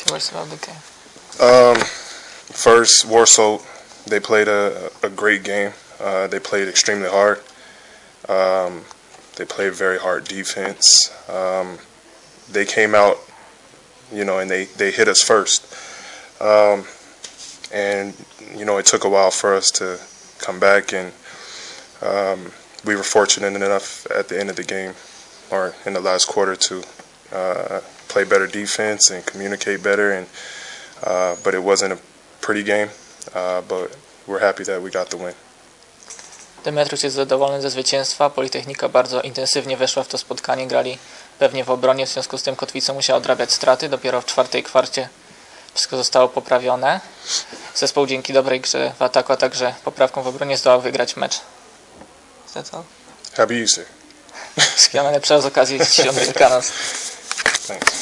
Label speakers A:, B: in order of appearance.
A: worst about the game?
B: First, Warsaw, they played a great game. They played extremely hard. They played very hard defense. They came out, and they hit us first. And, it took a while for us to come back, and we were fortunate enough at the end of the game, or in the last quarter, to play better defense and communicate better. But it wasn't a pretty game, but we're happy that we got the win.
A: Demetriusz jest zadowolony ze zwycięstwa. Politechnika bardzo intensywnie weszła w to spotkanie, grali pewnie w obronie, w związku z tym Kotwica musiała odrabiać straty. Dopiero w czwartej kwarcie wszystko zostało poprawione. Zespół dzięki dobrej grze w ataku, a także poprawkom w obronie zdołał wygrać mecz. That's all?
B: How about you, sir?
A: Wszystkiego najlepszego z okazji Świąt Wielkanoc.
B: Thanks.